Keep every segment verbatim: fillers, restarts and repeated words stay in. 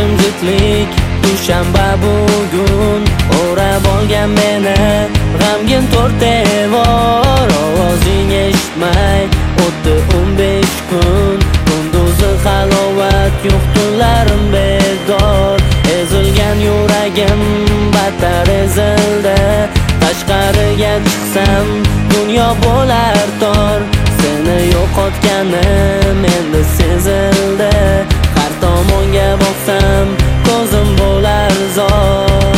jimjitlik. Dushanba bugun o'rab olgan meni g'amgin to'rt devor. Ovozing eshitmay o'tdi o'n besh kun, kunduzi halovat yo'q, tunlarim bedor. Ezilgan yuragim battar ezildi, tashqariga chiqsam dunyo bo'lar tor. Seni yo'qotganim endi sezildi, har tomonga boqsam ko'zim bo'lar zor.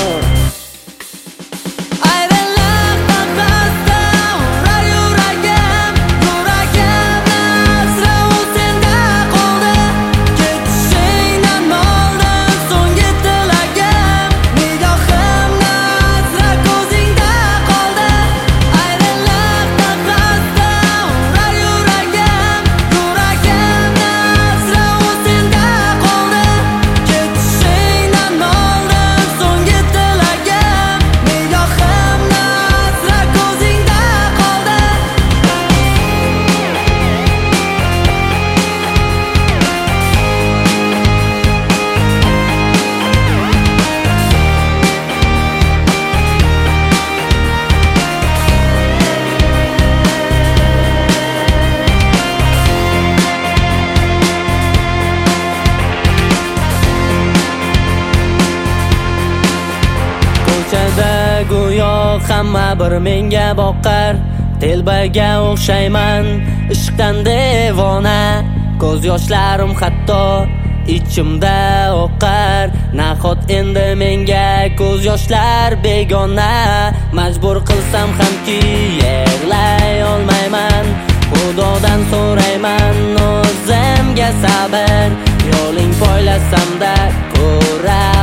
Go'yo hamma bir menga boqar, telbaga o'xshayman, ishqdan devona. Ko'z yoshlarim hatto ichimda oqar, nahot endi menga ko'z yoshlar begona. Majbur qilsam hamki yig'lay olmayman, Xudodan so'rayman o'zimga sabr. Yo'ling poylasamda ko'ra